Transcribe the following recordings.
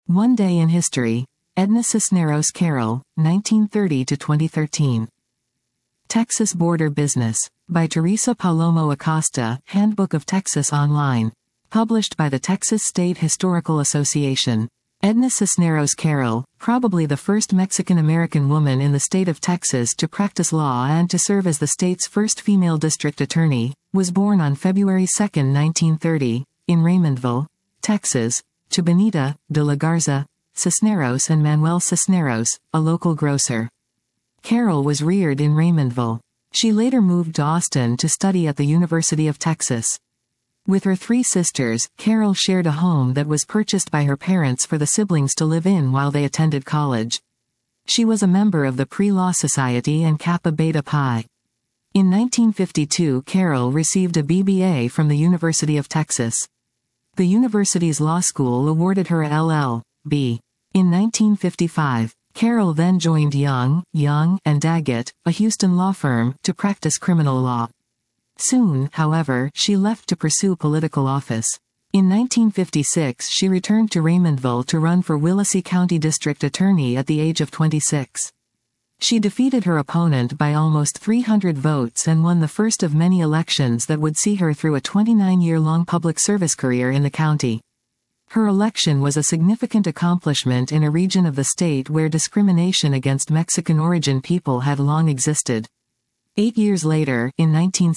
One Day in History, Edna Cisneros Carroll, 1930 to 2013. Texas Border Business, by Teresa Palomo Acosta, Handbook of Texas Online. Published by the Texas State Historical Association. Edna Cisneros Carroll, probably the first Mexican-American woman in the state of Texas to practice law and to serve as the state's first female district attorney, was born on February 2, 1930, in Raymondville, Texas, to Benita de la Garza Cisneros and Manuel Cisneros, a local grocer. Carroll was reared in Raymondville. She later moved to Austin to study at the University of Texas. With her three sisters, Carroll shared a home that was purchased by her parents for the siblings to live in while they attended college. She was a member of the Pre-Law Society and Kappa Beta Pi. In 1952, Carroll received a BBA from the University of Texas. The university's law school awarded her a LL.B. In 1955, Carroll then joined Young and Daggett, a Houston law firm, to practice criminal law. Soon, however, she left to pursue political office. In 1956 she returned to Raymondville to run for Willacy County District Attorney at the age of 26. She defeated her opponent by almost 300 votes and won the first of many elections that would see her through a 29-year-long public service career in the county. Her election was a significant accomplishment in a region of the state where discrimination against Mexican-origin people had long existed. 8 years later, in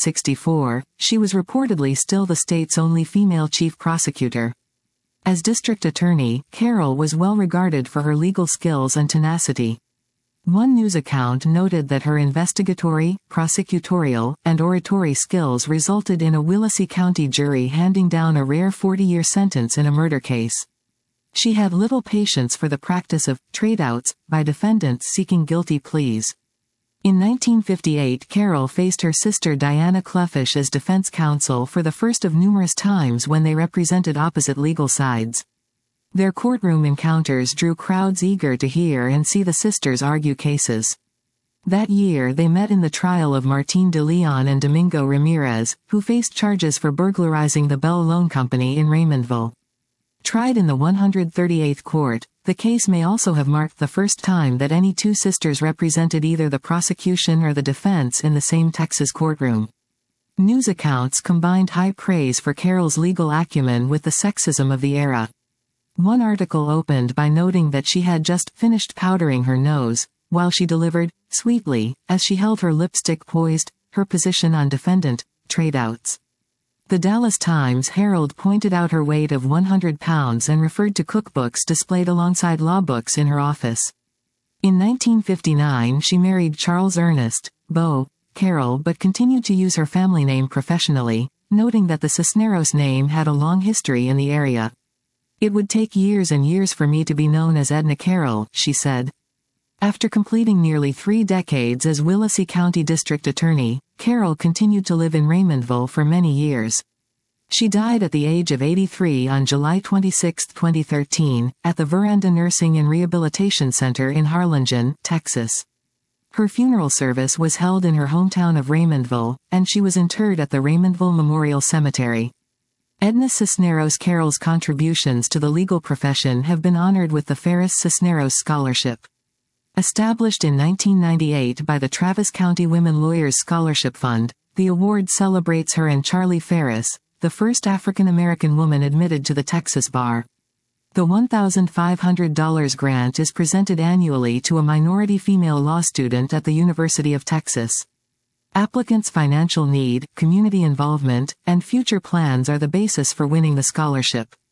1964, she was reportedly still the state's only female chief prosecutor. As district attorney, Carroll was well regarded for her legal skills and tenacity. One news account noted that her investigatory, prosecutorial, and oratory skills resulted in a Willacy County jury handing down a rare 40-year sentence in a murder case. She had little patience for the practice of trade-outs by defendants seeking guilty pleas. In 1958, Carroll faced her sister Diana Klefish as defense counsel for the first of numerous times when they represented opposite legal sides. Their courtroom encounters drew crowds eager to hear and see the sisters argue cases. That year they met in the trial of Martín de Leon and Domingo Ramirez, who faced charges for burglarizing the Bell Loan Company in Raymondville. Tried in the 138th Court, the case may also have marked the first time that any two sisters represented either the prosecution or the defense in the same Texas courtroom. News accounts combined high praise for Carroll's legal acumen with the sexism of the era. One article opened by noting that she had just finished powdering her nose, while she delivered, sweetly, as she held her lipstick poised, her position on defendant trade-outs. The Dallas Times-Herald pointed out her weight of 100 pounds and referred to cookbooks displayed alongside law books in her office. In 1959 she married Charles Ernest Beau Carroll but continued to use her family name professionally, noting that the Cisneros name had a long history in the area. "It would take years and years for me to be known as Edna Carroll," she said. After completing nearly 3 decades as Willacy County District Attorney, Carroll continued to live in Raymondville for many years. She died at the age of 83 on July 26, 2013, at the Veranda Nursing and Rehabilitation Center in Harlingen, Texas. Her funeral service was held in her hometown of Raymondville, and she was interred at the Raymondville Memorial Cemetery. Edna Cisneros Carroll's contributions to the legal profession have been honored with the Ferris Cisneros Scholarship. Established in 1998 by the Travis County Women Lawyers Scholarship Fund, the award celebrates her and Charlie Ferris, the first African-American woman admitted to the Texas bar. The $1,500 grant is presented annually to a minority female law student at the University of Texas. Applicants' financial need, community involvement, and future plans are the basis for winning the scholarship.